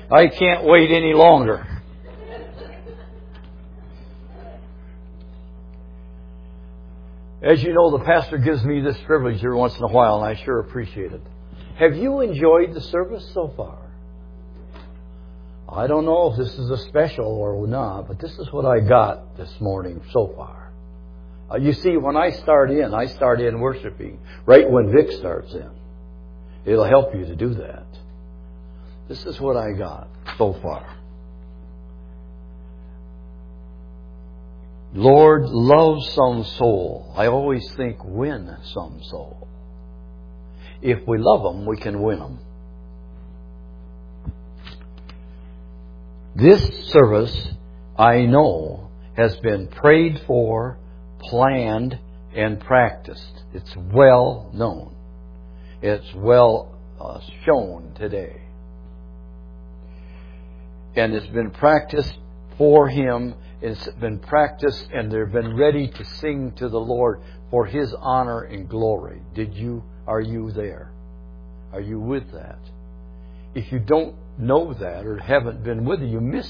I can't wait any longer. As you know, the pastor gives me this privilege every once in a while, and I sure appreciate it. Have you enjoyed the service so far? I don't know if this is a special or not, but this is what I got this morning so far. You see, when I start in worshiping right when Vic starts in. It'll help you to do that. This is what I got so far. Lord, love some soul. I always think win some soul. If we love them, we can win them. This service, I know, has been prayed for, planned, and practiced. It's well known. It's well shown today. And it's been practiced for Him. It's been practiced, and they've been ready to sing to the Lord for His honor and glory. Are you there? Are you with that? If you don't know that or haven't been with it, you missed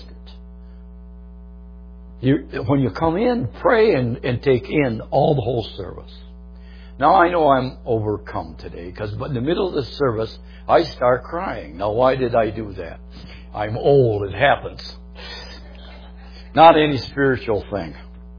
it. When you come in, pray and take in all the whole service. Now I know I'm overcome today but in the middle of the service I start crying. Now why did I do that? I'm old, it happens. Not any spiritual thing.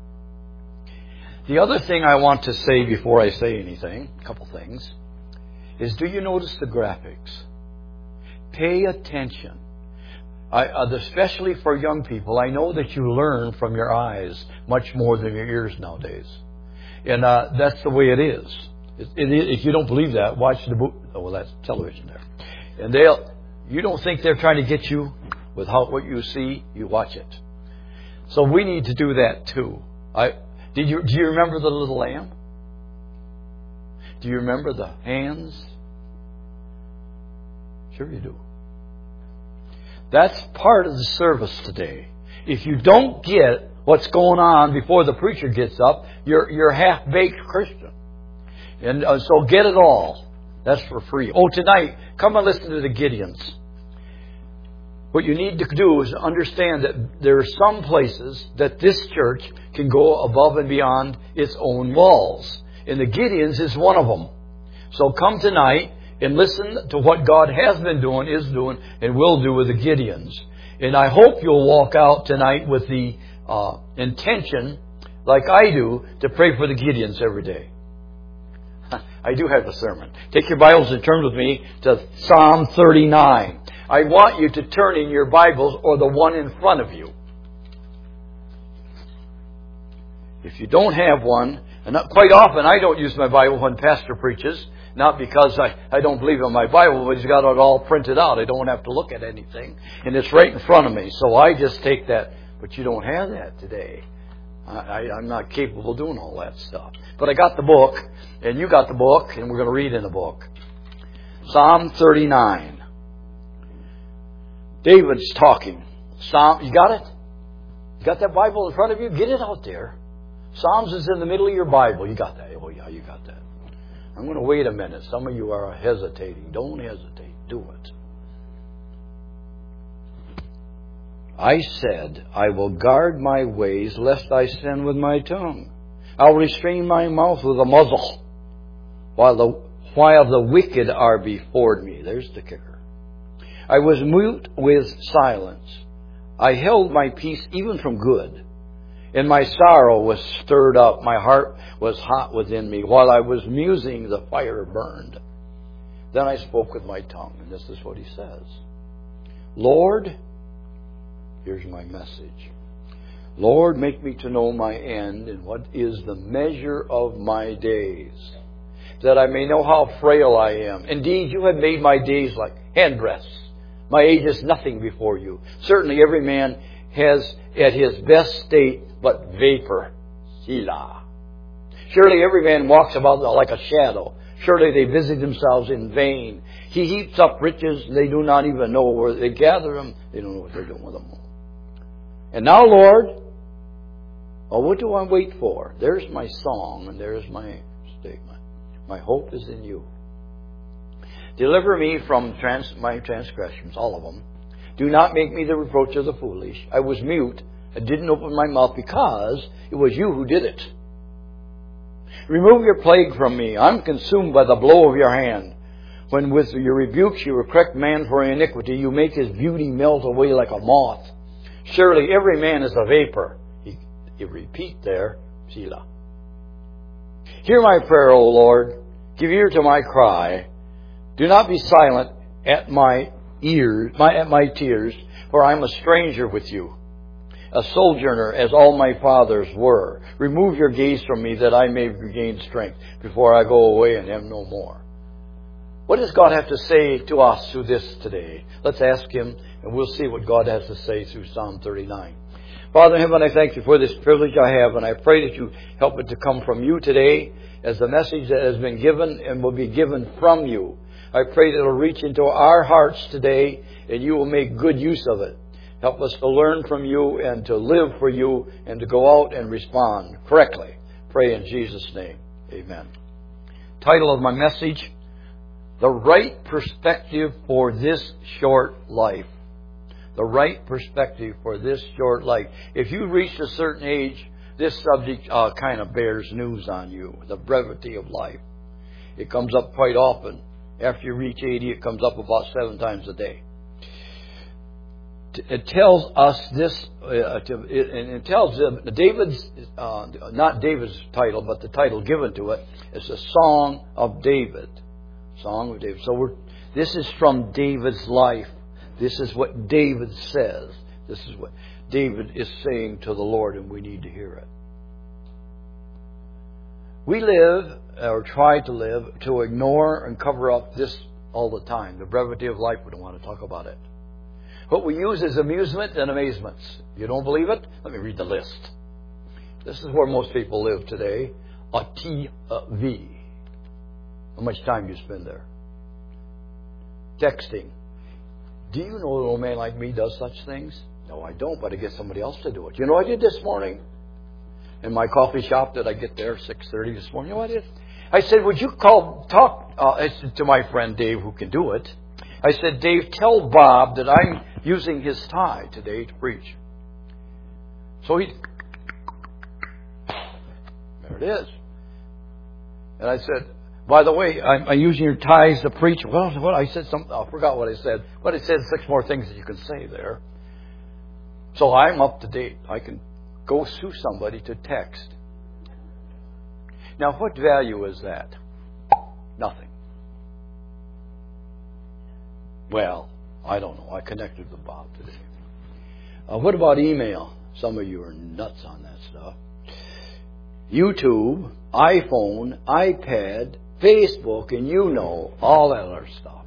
The other thing I want to say before I say anything, a couple things, is do you notice the graphics? Pay attention. Especially for young people, I know that you learn from your eyes much more than your ears nowadays. And that's the way it is. If you don't believe that, watch the that's television there. And you don't think they're trying to get you with what you see, you watch it. So we need to do that too. Do you remember the little lamb? Do you remember the hands? Sure you do. That's part of the service today. If you don't get what's going on before the preacher gets up, you're a half-baked Christian. And so get it all. That's for free. Tonight, come and listen to the Gideons. What you need to do is understand that there are some places that this church can go above and beyond its own walls. And the Gideons is one of them. So come tonight and listen to what God has been doing, is doing, and will do with the Gideons. And I hope you'll walk out tonight with the intention, like I do, to pray for the Gideons every day. I do have a sermon. Take your Bibles and turn with me to Psalm 39. I want you to turn in your Bibles or the one in front of you. If you don't have one, and quite often I don't use my Bible when Pastor preaches, not because I don't believe in my Bible, but he's got it all printed out. I don't have to look at anything. And it's right in front of me. So I just take that. But you don't have that today. I'm not capable of doing all that stuff. But I got the book, and you got the book, and we're going to read in the book. Psalm 39. David's talking. You got it? You got that Bible in front of you? Get it out there. Psalms is in the middle of your Bible. You got that? Oh, yeah, you got that. I'm going to wait a minute. Some of you are hesitating. Don't hesitate. Do it. I said, I will guard my ways, lest I sin with my tongue. I'll restrain my mouth with a muzzle, while the wicked are before me. There's the kicker. I was mute with silence. I held my peace even from good. And my sorrow was stirred up. My heart was hot within me. While I was musing, the fire burned. Then I spoke with my tongue. And this is what he says. Lord, here's my message. Lord, make me to know my end and what is the measure of my days, that I may know how frail I am. Indeed, you have made my days like handbreadths. My age is nothing before you. Certainly every man has at his best state but vapor. Selah. Surely every man walks about like a shadow. Surely they visit themselves in vain. He heaps up riches, they do not even know where they gather them. They don't know what they're doing with them. And now, Lord, what do I wait for? There's my song and there's my statement. My hope is in you. Deliver me from my transgressions, all of them. Do not make me the reproach of the foolish. I was mute. I didn't open my mouth because it was you who did it. Remove your plague from me. I'm consumed by the blow of your hand. When with your rebukes you correct man for iniquity, you make his beauty melt away like a moth. Surely every man is a vapor. You repeat there, Selah. Hear my prayer, O Lord. Give ear to my cry. Do not be silent at my tears, for I am a stranger with you, a sojourner as all my fathers were. Remove your gaze from me that I may regain strength before I go away and am no more. What does God have to say to us through this today? Let's ask Him, and we'll see what God has to say through Psalm 39. Father in heaven, I thank you for this privilege I have, and I pray that you help it to come from you today as the message that has been given and will be given from you. I pray that it will reach into our hearts today, and you will make good use of it. Help us to learn from you and to live for you and to go out and respond correctly. Pray in Jesus' name. Amen. Title of my message, The Right Perspective for This Short Life. The right perspective for this short life. If you reach a certain age, this subject kind of bears news on you. The brevity of life. It comes up quite often. After you reach 80, it comes up about 7 times a day. It tells us this, it tells David's, not David's title, but the title given to it. It's a Song of David. Song of David. So this is from David's life. This is what David says. This is what David is saying to the Lord, and we need to hear it. We live, or try to live, to ignore and cover up this all the time. The brevity of life, we don't want to talk about it. What we use is amusement and amazements. You don't believe it? Let me read the list. This is where most people live today. A TV. How much time you spend there? Texting. Do you know an old man like me does such things? No, I don't, but I get somebody else to do it. You know what I did this morning? In my coffee shop that I get there 6:30 this morning. You know what I did? I said, would you talk to my friend Dave who can do it. I said, Dave, tell Bob that I'm using his tie today to preach. So he... There it is. And I said, by the way, I'm using your ties to preach. Well, what I said, I forgot what I said. But I said 6 more things that you can say there. So I'm up to date. I can go sue somebody to text. Now, what value is that? Nothing. Well, I don't know. I connected with Bob today. What about email? Some of you are nuts on that stuff. YouTube, iPhone, iPad, Facebook, and all that other stuff.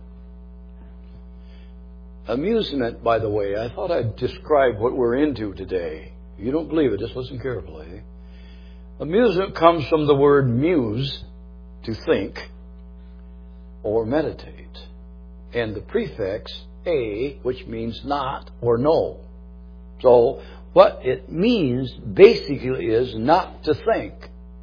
Amusement, by the way, I thought I'd describe what we're into today. If you don't believe it, just listen carefully. Amusement comes from the word muse, to think, or meditate, and the prefix a, which means not or no. So, what it means basically is not to think.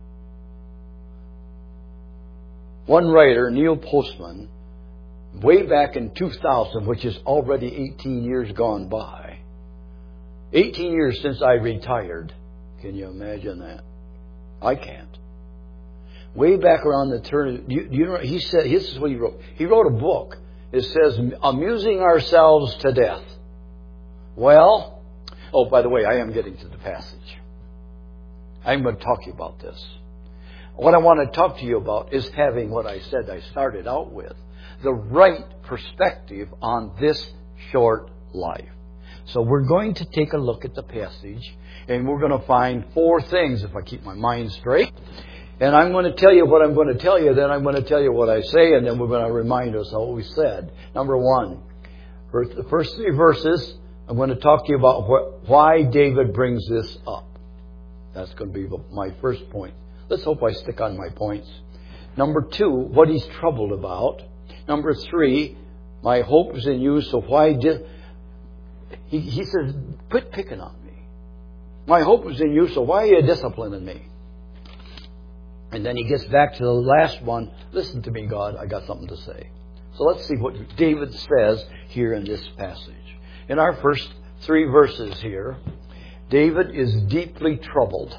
One writer, Neil Postman, way back in 2000, which is already 18 years gone by, 18 years since I retired. Can you imagine that? I can't. Way back around the turn, you know, he said, this is what he wrote. He wrote a book. It says, Amusing Ourselves to Death. Well, oh, by the way, I am getting to the passage. I'm going to talk to you about this. What I want to talk to you about is having what I said I started out with. The right perspective on this short life. So we're going to take a look at the passage, and we're going to find 4 things, if I keep my mind straight. And I'm going to tell you what I'm going to tell you, then I'm going to tell you what I say, and then we're going to remind us of what we said. Number 1, the first 3 verses, I'm going to talk to you about why David brings this up. That's going to be my first point. Let's hope I stick on my points. Number 2, what he's troubled about. Number 3, my hope is in you, so why did... He says, quit picking on me. My hope is in you, so why are you disciplining me? And then he gets back to the last one. Listen to me, God, I got something to say. So let's see what David says here in this passage. In our first 3 verses here, David is deeply troubled.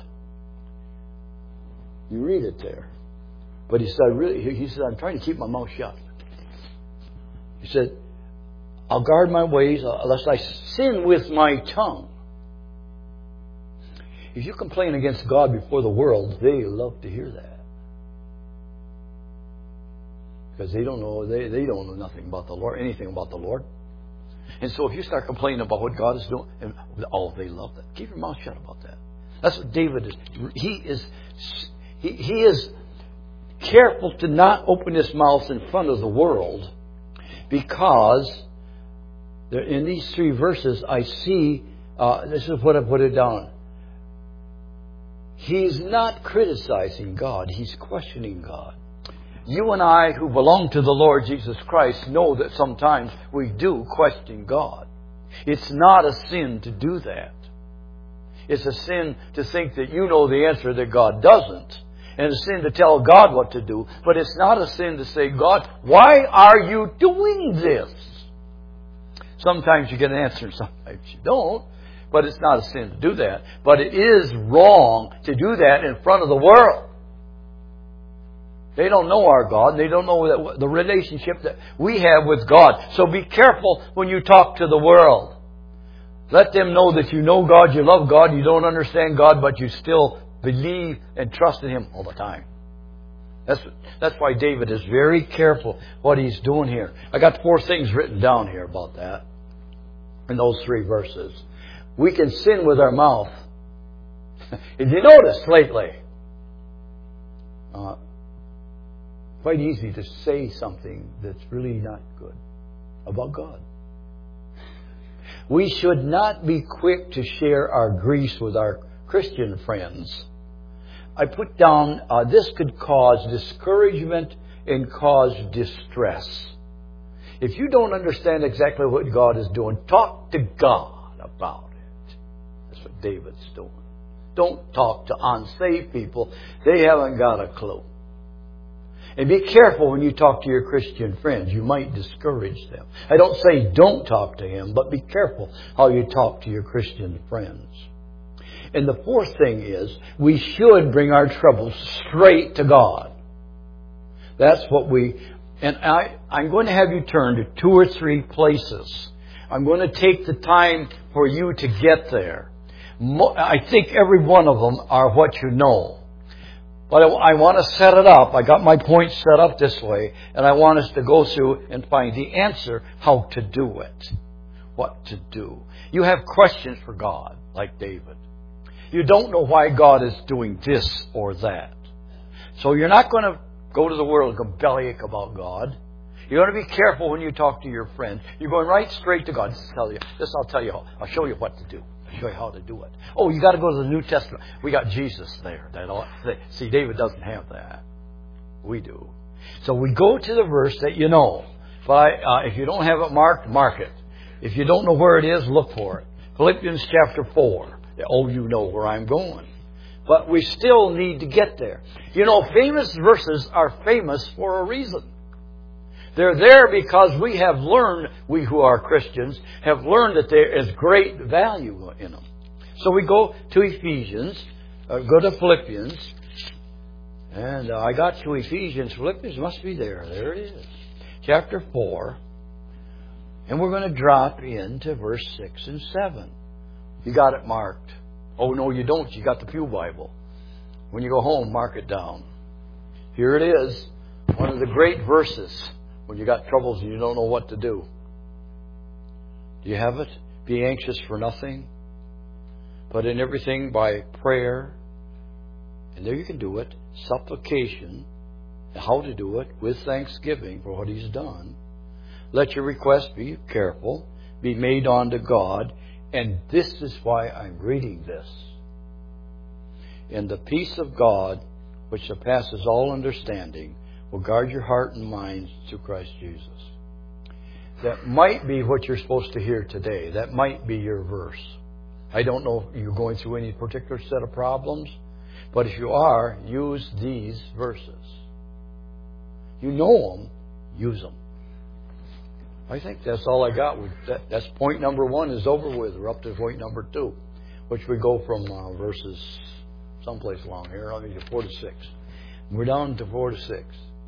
You read it there. But he said, I'm trying to keep my mouth shut. He said, I'll guard my ways lest I sin with my tongue. If you complain against God before the world, they love to hear that. Because they don't know nothing about the Lord, anything about the Lord. And so if you start complaining about what God is doing, they love that. Keep your mouth shut about that. That's what David is. He is careful to not open his mouth in front of the world, because in these 3 verses I see, this is what I put it down. He's not criticizing God. He's questioning God. You and I who belong to the Lord Jesus Christ know that sometimes we do question God. It's not a sin to do that. It's a sin to think that you know the answer that God doesn't. And it's a sin to tell God what to do. But it's not a sin to say, God, why are you doing this? Sometimes you get an answer and sometimes you don't. But it's not a sin to do that. But it is wrong to do that in front of the world. They don't know our God. They don't know the relationship that we have with God. So be careful when you talk to the world. Let them know that you know God, you love God, you don't understand God, but you still believe and trust in Him all the time. That's why David is very careful what he's doing here. I got 4 things written down here about that in those 3 verses. We can sin with our mouth. If you noticed lately, quite easy to say something that's really not good about God. We should not be quick to share our griefs with our Christian friends. I put down, this could cause discouragement and cause distress. If you don't understand exactly what God is doing, talk to God about it. That's what David's doing. Don't talk to unsaved people. They haven't got a clue. And be careful when you talk to your Christian friends. You might discourage them. I don't say don't talk to him, but be careful how you talk to your Christian friends. And the 4th thing is, we should bring our troubles straight to God. That's what I'm going to have you turn to 2 or 3 places. I'm going to take the time for you to get there. I think every one of them are what you know. But I want to set it up. I got my points set up this way, and I want us to go through and find the answer, how to do it. What to do. You have questions for God, like David. You don't know why God is doing this or that. So you're not going to go to the world and go bellyache about God. You're going to be careful when you talk to your friends. You're going right straight to God. I'll tell you. I'll show you what to do. I'll show you how to do it. Oh, you got to go to the New Testament. We got Jesus there. See, David doesn't have that. We do. So we go to the verse that you know. But if you don't have it marked, mark it. If you don't know where it is, look for it. Philippians chapter 4. Oh, you know where I'm going. But we still need to get there. You know, famous verses are famous for a reason. They're there because we have learned, we who are Christians, have learned that there is great value in them. So we go to Ephesians, go to Philippians, and I got to Ephesians. Philippians must be there. There it is. Chapter 4. And we're going to drop into verse 6 and 7. You got it marked. Oh, no, you don't. You got the Pew Bible. When you go home, mark it down. Here it is. One of the great verses when you got troubles and you don't know what to do. Do you have it? Be anxious for nothing, but in everything by prayer. And there you can do it. Supplication. How to do it? With thanksgiving for what He's done. Let your request, be careful, be made unto God. And this is why I'm reading this. And the peace of God, which surpasses all understanding, will guard your heart and mind through Christ Jesus. That might be what you're supposed to hear today. That might be your verse. I don't know if you're going through any particular set of problems, but if you are, use these verses. You know them, use them. I think that's all I got. That's point number 1 is over with. We're up to point number 2, which we go from verses someplace along here. Let me get 4 to 6. We're down to 4 to 6.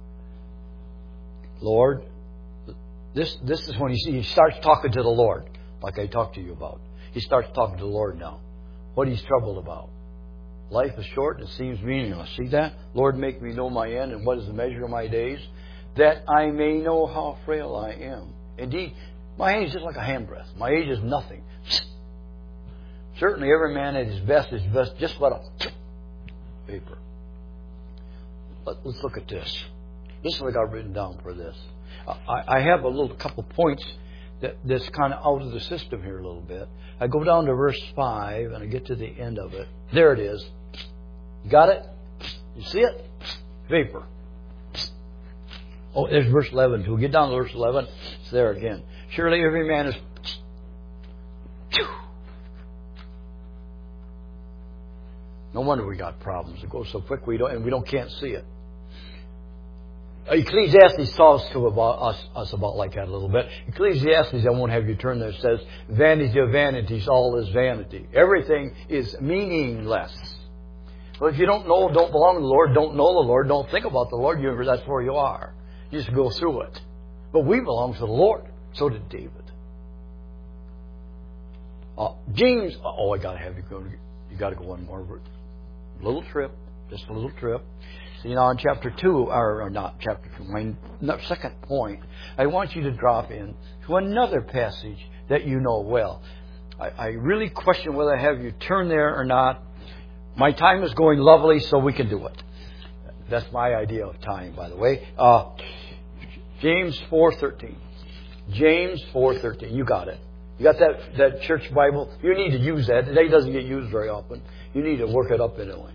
Lord, this is when he starts talking to the Lord, like I talked to you about. He starts talking to the Lord now. What he's troubled about. Life is short and it seems meaningless. See that? Lord, make me know my end and what is the measure of my days, that I may know how frail I am. Indeed, my age is just like a handbreadth. My age is nothing. Certainly every man at his best is best just what a vapor. Let's look at this. This is what I got written down for this. I have a couple points that's kind of out of the system here a little bit. I go down to verse 5 and I get to the end of it. There it is. You got it? You see it? Vapor. Oh, there's verse 11 too. Get down to verse 11. It's there again. Surely every man is... No wonder we got problems. It goes so quick we can't see it. Ecclesiastes talks to us about like that a little bit. Ecclesiastes, I won't have you turn there, says, vanity of vanities, all is vanity. Everything is meaningless. Well, if you don't belong to the Lord, don't know the Lord, don't think about the Lord, that's where you are. You just go through it. But we belong to the Lord. So did David. James, I got to have you go. You got to go one more little trip, just a little trip. See, now in chapter 2, or not chapter 2, my second point, I want you to drop in to another passage that you know well. I really question whether I have you turn there or not. My time is going lovely, so we can do it. That's my idea of time, by the way. James 4:13. James 4:13. You got it. You got that church Bible? You need to use that. Today doesn't get used very often. You need to work it up anyway.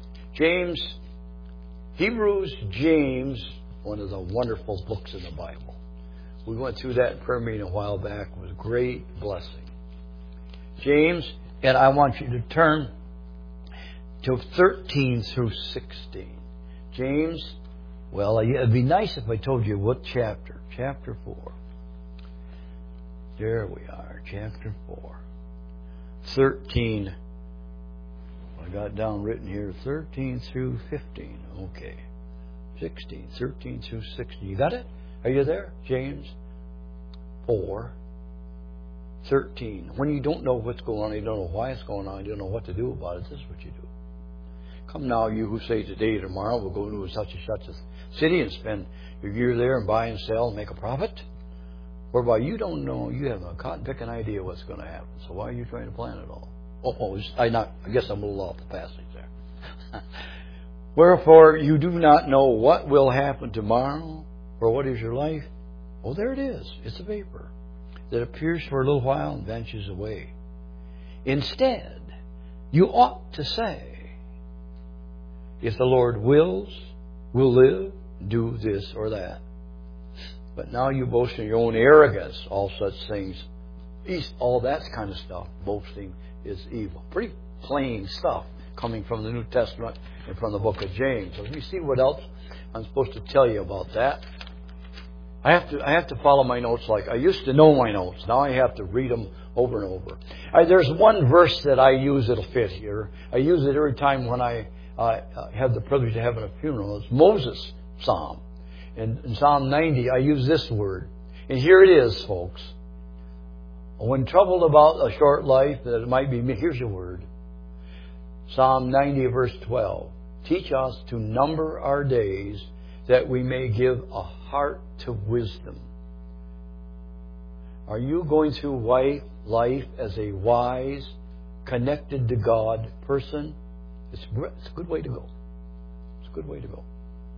Hebrews, James, one of the wonderful books in the Bible. We went through that in prayer meeting a while back. It was a great blessing. James, and I want you to turn to 13 through 16. James, well, it'd be nice if I told you what chapter. Chapter 4. There we are, chapter 4. 13. I got down written here 13 through 15. Okay. 16. 13 through 16. You got it? Are you there? James 4. 13. When you don't know what's going on, you don't know why it's going on, you don't know what to do about it, this is what you do. Come now, you who say today, tomorrow, we'll go to such and such a city and spend your year there and buy and sell and make a profit. Whereby you don't know, you have a cotton-picking idea what's going to happen. So why are you trying to plan it all? I guess I'm a little off the passage there. Wherefore you do not know what will happen tomorrow, or what is your life? Oh, there it is. It's a vapor that appears for a little while and vanishes away. Instead, you ought to say, if the Lord wills, we'll live, do this or that. But now you boast in your own arrogance, all such things, all that kind of stuff. Boasting is evil. Pretty plain stuff coming from the New Testament and from the book of James. So you see what else I'm supposed to tell you about that. I have to follow my notes like I used to know my notes. Now I have to read them over and over. There's one verse that I use that'll fit here. I use it every time when I have the privilege of having a funeral. It's Moses' Psalm. In Psalm 90, I use this word. And here it is, folks. When troubled about a short life, that it might be me, here's your word. Psalm 90, verse 12. Teach us to number our days, that we may give a heart to wisdom. Are you going through life as a wise, connected to God person? It's a good way to go. It's a good way to go.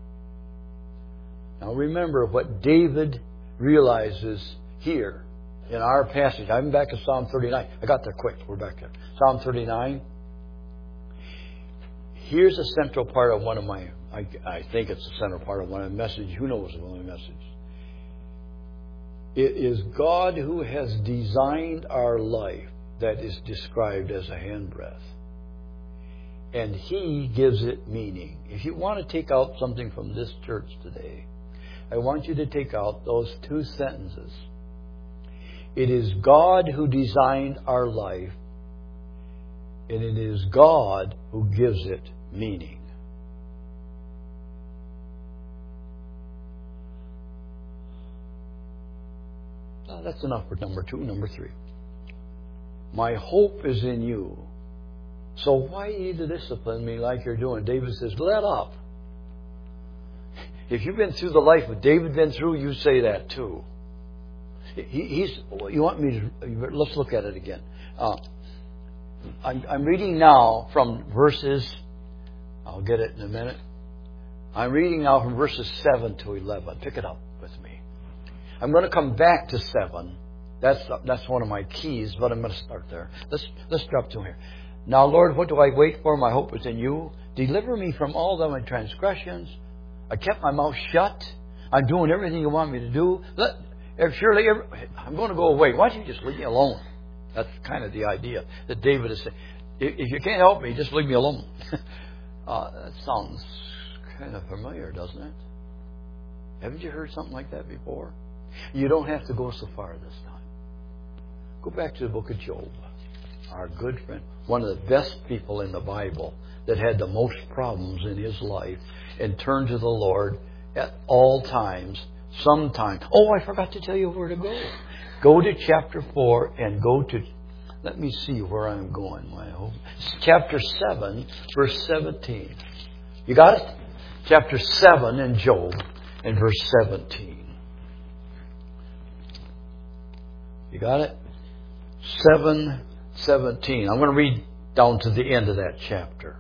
Now remember what David realizes here in our passage. I'm back to Psalm 39. I got there quick. We're back there. Psalm 39. Here's a central part of one of my, I think it's the central part of one of the messages. Who knows one of the messages? It is God who has designed our life that is described as a handbreadth. And He gives it meaning. If you want to take out something from this church today, I want you to take out those two sentences. It is God who designed our life, and it is God who gives it meaning. Now, that's enough for number 2. Number 3. My hope is in you. So why you need to discipline me like you're doing? David says, let up. If you've been through the life that David been through, you say that too. You want me to? Let's look at it again. I'm reading now from verses. I'll get it in a minute. I'm reading now from verses 7 to 11. Pick it up with me. I'm going to come back to 7. That's one of my keys, but I'm going to start there. Let's drop to here. Now, Lord, what do I wait for? My hope is in you. Deliver me from all of my transgressions. I kept my mouth shut. I'm doing everything you want me to do. I'm going to go away. Why don't you just leave me alone? That's kind of the idea that David is saying. If you can't help me, just leave me alone. That sounds kind of familiar, doesn't it? Haven't you heard something like that before? You don't have to go so far this time. Go back to the book of Job. Our good friend, one of the best people in the Bible that had the most problems in his life and turned to the Lord at all times, sometime. Oh, I forgot to tell you where to go. Go to chapter 4 and go to, let me see where I'm going. Chapter 7, verse 17. You got it? Chapter 7 in Job and verse 17. You got it? 7:17. I'm going to read down to the end of that chapter.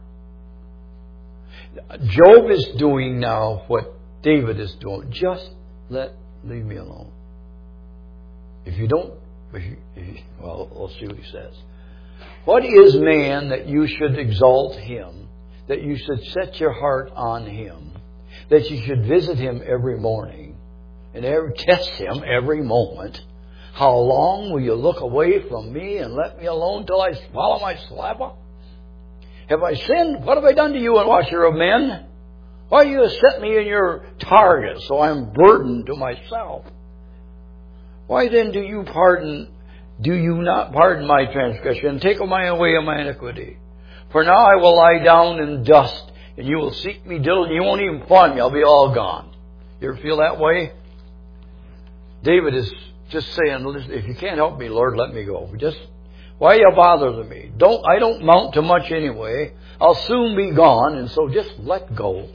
Job is doing now what David is doing. Just leave me alone. If you don't, well, we'll see what he says. What is man that you should exalt him, that you should set your heart on him, that you should visit him every morning and test him every moment? How long will you look away from me and let me alone till I swallow my saliva? Have I sinned? What have I done to you, and washer of men? Why do you set me in your target so I'm burdened to myself? Why then do you not pardon my transgression and take away my iniquity? For now I will lie down in dust, and you will seek me diligently. You won't even find me. I'll be all gone. You ever feel that way? David is just saying, listen, if you can't help me, Lord, let me go. Why are you bothering me? I don't mount to much anyway. I'll soon be gone, and so just let go.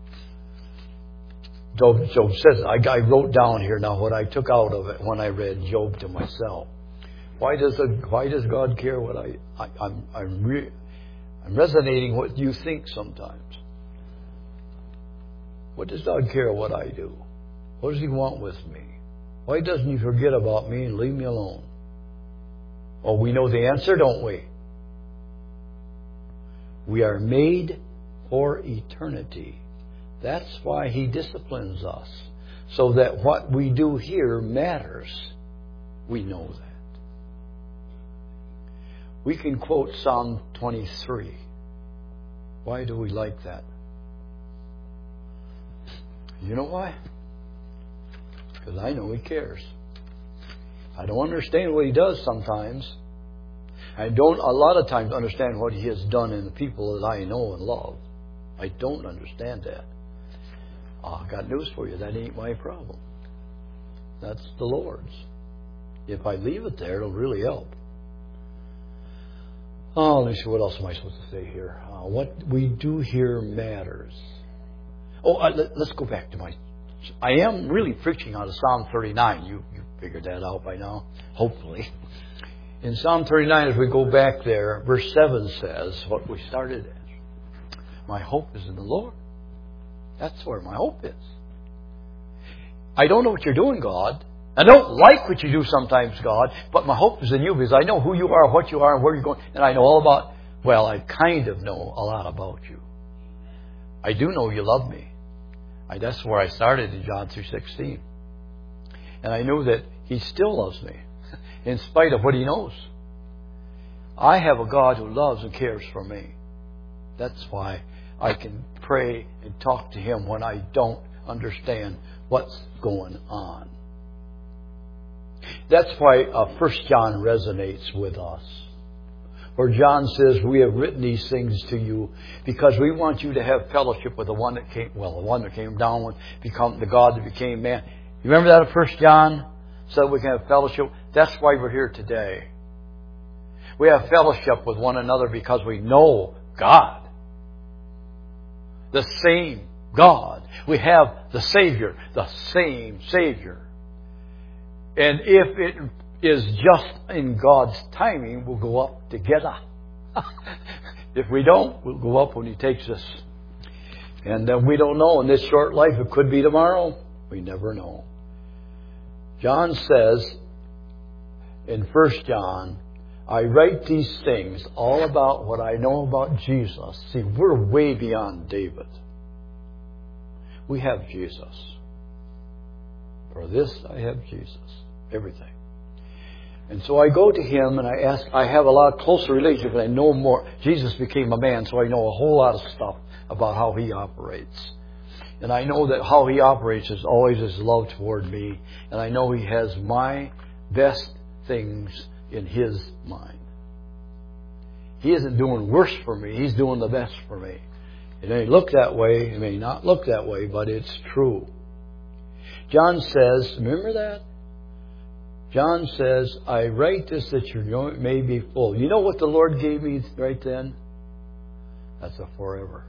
Job says, I wrote down here now what I took out of it when I read Job to myself. Why does God care what I'm resonating what you think sometimes? What does God care what I do? What does He want with me? Why doesn't He forget about me and leave me alone? Oh, we know the answer, don't we? We are made for eternity. That's why He disciplines us, so that what we do here matters. We know that. We can quote Psalm 23. Why do we like that? You know why? Because I know He cares. I don't understand what He does sometimes. I don't a lot of times understand what He has done in the people that I know and love. I don't understand that. I got news for you. That ain't my problem. That's the Lord's. If I leave it there, it'll really help. Oh, let me see. What else am I supposed to say here? What we do here matters. Oh, let's go back to I am really preaching out of Psalm 39. You figured that out by now, hopefully. In Psalm 39, as we go back there, verse 7 says what we started as. My hope is in the Lord. That's where my hope is. I don't know what you're doing, God. I don't like what you do sometimes, God, but my hope is in you because I know who you are, what you are, and where you're going. And I know all about, I kind of know a lot about you. I do know you love me. That's where I started in John 3:16. And I know that He still loves me in spite of what He knows. I have a God who loves and cares for me. That's why I can pray and talk to Him when I don't understand what's going on. That's why 1 John resonates with us. Where John says, we have written these things to you because we want you to have fellowship with the one that came down, become the God that became man. You remember that in 1 John? So that we can have fellowship. That's why we're here today. We have fellowship with one another because we know God. The same God. We have the Savior. The same Savior. And if it is just in God's timing, we'll go up together. If we don't, we'll go up when He takes us. And we don't know. In this short life, it could be tomorrow. We never know. John says in 1 John, I write these things all about what I know about Jesus. See, we're way beyond David. We have Jesus. For this I have Jesus. Everything. And so I go to Him and I ask, I have a lot closer relationship and I know more. Jesus became a man, so I know a whole lot of stuff about how He operates. And I know that how He operates is always His love toward me. And I know He has my best things in His mind. He isn't doing worse for me. He's doing the best for me. It may look that way. It may not look that way, but it's true. John says, remember that? John says, I write this that you may be full. You know what the Lord gave me right then? That's a forever.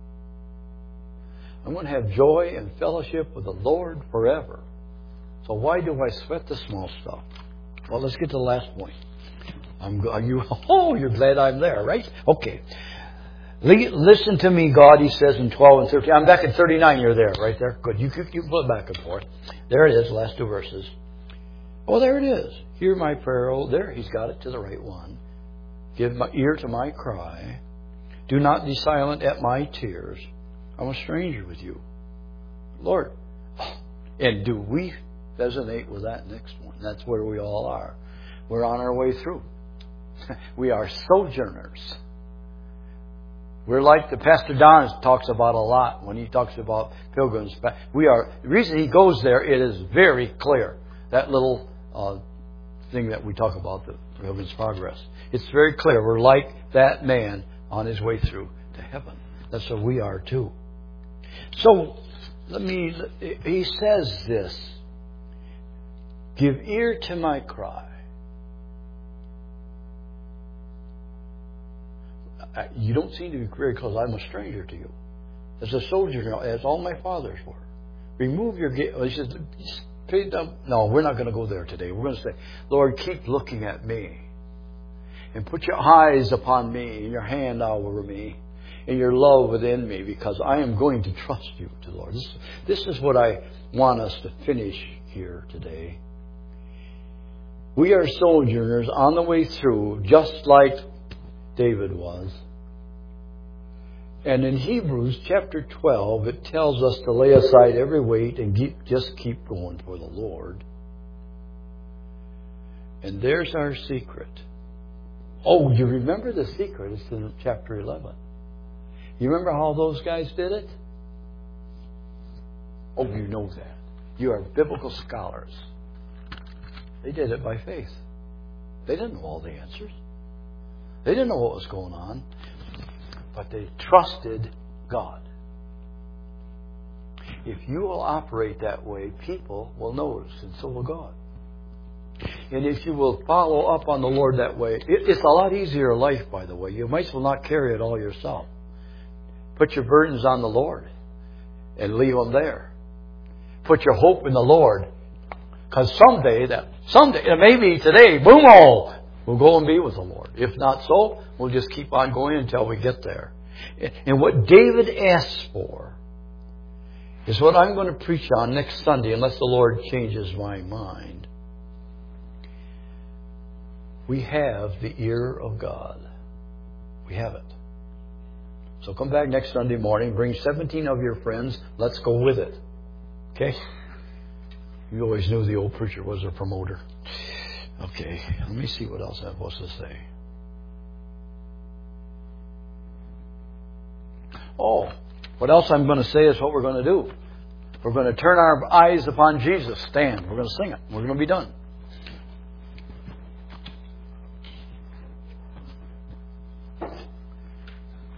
I'm going to have joy and fellowship with the Lord forever. So why do I sweat the small stuff? Well, let's get to the last point. You're glad I'm there, right? Okay. Listen to me, God, He says in 12 and 13. I'm back at 39. You're there, right there. Good. You flip back and forth. There it is, last two verses. Oh, there it is. Hear my prayer. Oh, there, He's got it to the right one. Give my ear to my cry. Do not be silent at my tears. I'm a stranger with you. Lord. And do we resonate with that next one? That's where we all are. We're on our way through. We are sojourners. We're like the Pastor Don talks about a lot when he talks about pilgrims. The reason he goes there, it is very clear. That little thing that we talk about, the Pilgrim's Progress. It's very clear. We're like that man on his way through to heaven. That's what we are too. So, he says this. Give ear to my cry. You don't seem to be very close. I'm a stranger to you. As a soldier, as all my fathers were. Remove your gate. He says, no, we're not going to go there today. We're going to say, Lord, keep looking at me. And put your eyes upon me, and your hand over me, and your love within me, because I am going to trust you, to Lord. This is what I want us to finish here today. We are sojourners on the way through, just like David was. And in Hebrews chapter 12, it tells us to lay aside every weight and just keep going for the Lord. And there's our secret. Oh, you remember the secret? It's in chapter 11. You remember how those guys did it? Oh, you know that. You are biblical scholars. They did it by faith. They didn't know all the answers. They didn't know what was going on. But they trusted God. If you will operate that way, people will notice, and so will God. And if you will follow up on the Lord that way, it's a lot easier life, by the way. You might as well not carry it all yourself. Put your burdens on the Lord and leave them there. Put your hope in the Lord. Because someday, it may be today, boom, we'll go and be with the Lord. If not so, we'll just keep on going until we get there. And what David asks for is what I'm going to preach on next Sunday, unless the Lord changes my mind. We have the ear of God. We have it. So come back next Sunday morning, bring 17 of your friends, let's go with it. Okay? You always knew the old preacher was a promoter. Okay, let me see what else I'm supposed to say. Oh, what else I'm going to say is what we're going to do. We're going to turn our eyes upon Jesus. Stand. We're going to sing it. We're going to be done.